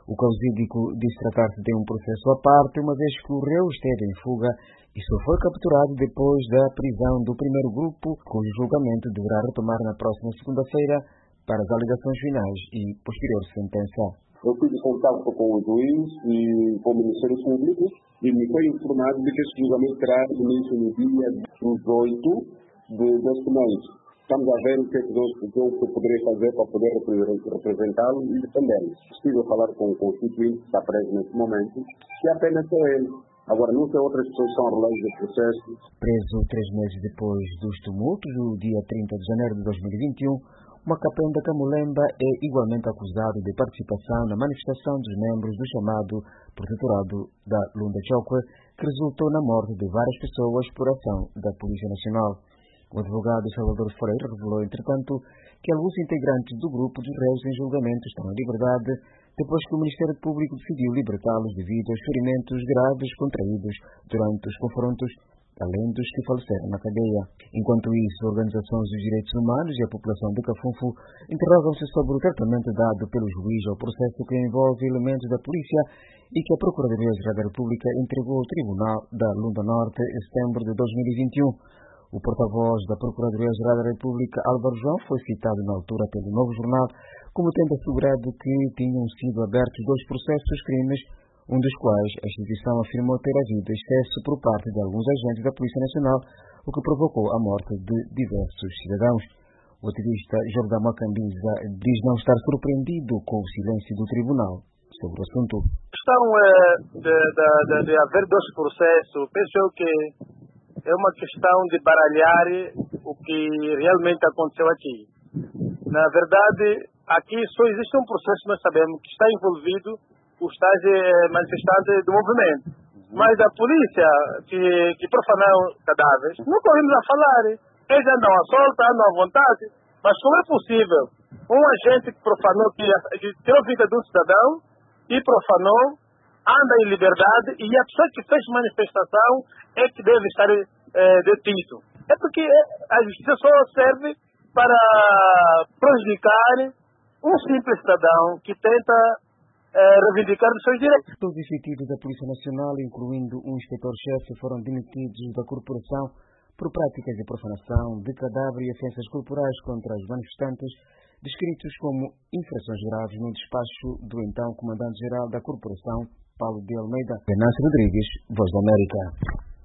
O causídico disse tratar-se de um processo à parte, uma vez que o réu esteve em fuga e só foi capturado depois da prisão do primeiro grupo, cujo julgamento deverá retomar na próxima segunda-feira para as alegações finais e posterior sentença. Eu fiz contato com o juiz e com o Ministério Público e me foi informado de que esse julgamento terá início no dia 18 deste mês. Estamos a ver o que eu poderia fazer para poder representá-lo e defendê-lo. Preciso falar com o constituinte que está preso nesse momento, que apenas sou ele. Agora, não sei outras pessoas que são relatos do processo. Preso 3 meses depois dos tumultos, no dia 30 de janeiro de 2021, Macapém da Camulemba é igualmente acusado de participação na manifestação dos membros do chamado Protetorado da Lunda Chokwe, que resultou na morte de várias pessoas por ação da Polícia Nacional. O advogado Salvador Freire revelou, entretanto, que alguns integrantes do grupo dos réus em julgamento estão em liberdade depois que o Ministério Público decidiu libertá-los devido aos ferimentos graves contraídos durante os confrontos, além dos que faleceram na cadeia. Enquanto isso, organizações dos direitos humanos e a população de Cafunfo interrogam-se sobre o tratamento dado pelo juiz ao processo que envolve elementos da polícia e que a Procuradoria-Geral da República entregou ao Tribunal da Lunda Norte em setembro de 2021. O porta-voz da Procuradoria-Geral da República, Álvaro João, foi citado na altura pelo Novo Jornal como tendo assegurado que tinham sido abertos 2 processos crimes, um dos quais a instituição afirmou ter havido excesso por parte de alguns agentes da Polícia Nacional, o que provocou a morte de diversos cidadãos. O ativista Jordão Macambiza diz não estar surpreendido com o silêncio do tribunal sobre o assunto. A questão de haver 2 processos, penso que é uma questão de baralhar o que realmente aconteceu aqui. Na verdade, aqui só existe um processo, nós sabemos, que está envolvido os tais manifestantes do movimento. Mas a polícia que profanaram cadáveres, nunca ouvimos a falar. Eles andam à solta, andam à vontade. Mas como é possível um agente que profanou, que tirou a vida de um cidadão e profanou, anda em liberdade e a pessoa que fez manifestação é que deve estar detido? É porque a justiça só serve para prejudicar um simples cidadão que tenta reivindicar os seus direitos. Todos os efetivos da Polícia Nacional, incluindo um inspetor-chefe, foram demitidos da corporação por práticas de profanação de cadáver e ofensas corporais contra os manifestantes, descritos como infrações graves no despacho do então Comandante-Geral da Corporação, Paulo de Almeida. Venâncio Rodrigues, Voz da América.